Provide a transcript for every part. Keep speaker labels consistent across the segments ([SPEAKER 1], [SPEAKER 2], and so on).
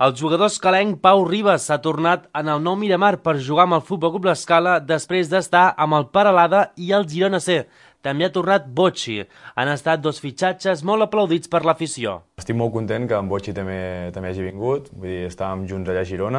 [SPEAKER 1] El jugador escalenc Pau Ribas s'ha tornat en el nou Miramar per jugar amb el Futbol Club L'Escala després d'estar amb el Peralada i el Girona C. També ha tornat Bocci. Han estat dos fitxatges molt aplaudits per l'afició.
[SPEAKER 2] Estic molt content que en Bocci també hagi vingut, vull dir, estàvem junts allà a Girona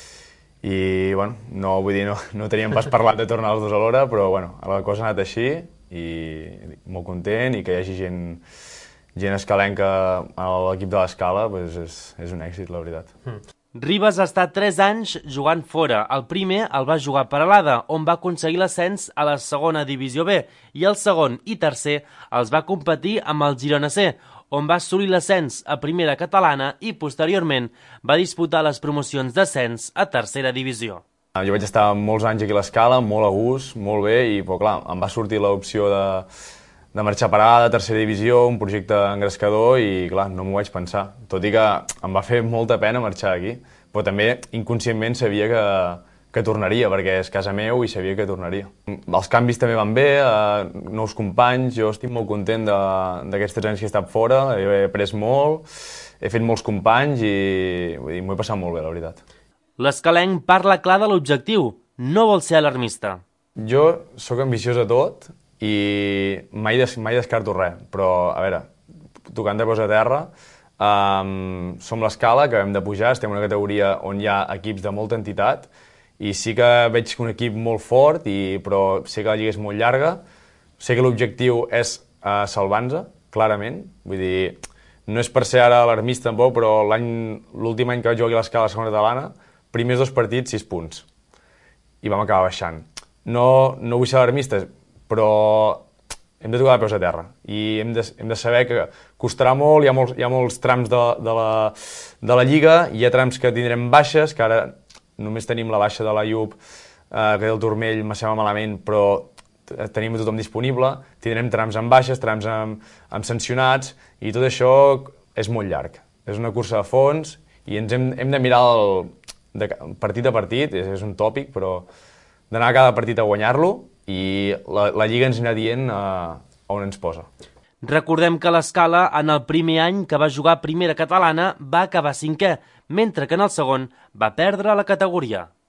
[SPEAKER 2] i bueno, no teníem pas parlat de tornar els dos alhora, però bueno, la cosa ha anat així i molt content i que hi hagi gent escalenca a l'equip de l'Escala és un èxit, la veritat.
[SPEAKER 1] Ribas ha estat 3 anys jugant fora. El primer el va jugar a Peralada, on va aconseguir l'ascens a la segona divisió B, i el segon i tercer els va competir amb el Girona C, on va assolir l'ascens a primera catalana i posteriorment va disputar les promocions d'ascens a tercera divisió.
[SPEAKER 2] Jo vaig estar molts anys aquí a l'Escala, molt a gust, molt bé, i però, clar, em va sortir l'opció de marxar a Peralada, tercera divisió, un projecte engrescador i clar, no m'ho vaig pensar. Tot i que em va fer molta pena marxar aquí, però també inconscientment sabia que tornaria, perquè és casa meu i sabia que tornaria. Els canvis també van bé, nous companys, jo estic molt content d'aquests 3 anys que he estat fora, he après molt, he fet molts companys i m'ho he passat molt bé, la veritat.
[SPEAKER 1] L'escalenc parla clar de l'objectiu, no vol ser alarmista.
[SPEAKER 2] Jo sóc ambiciós a tot i mai descarto res, però, a veure, tocant de peus a terra, som l'Escala, que hem de pujar, estem en una categoria on hi ha equips de molta entitat, i sí que veig un equip molt fort, però sé que la lliga és molt llarga, sé que l'objectiu és salvar-nos, clarament, vull dir, no és per ser ara alarmista tampoc, però l'últim any que vaig jugar aquí a l'Escala, a la segona catalana, primers 2 partits, 6 punts, i vam acabar baixant. No vull ser alarmista, però hem de tocar de peus a terra i hem de saber que costarà molt, hi ha molts trams de la Lliga, hi ha trams que tindrem baixes, que ara només tenim la baixa de la Iub, que té el turmell, me sembla malament, però tenim tothom disponible, tindrem trams amb baixes, trams amb sancionats, i tot això és molt llarg. És una cursa de fons i ens hem de mirar partit a partit, és un tòpic, però d'anar a cada partit a guanyar-lo, i la Lliga ens anirà dient on ens posa.
[SPEAKER 1] Recordem que l'Escala, en el primer any que va jugar a primera catalana, va acabar 5è, mentre que en el segon va perdre la categoria.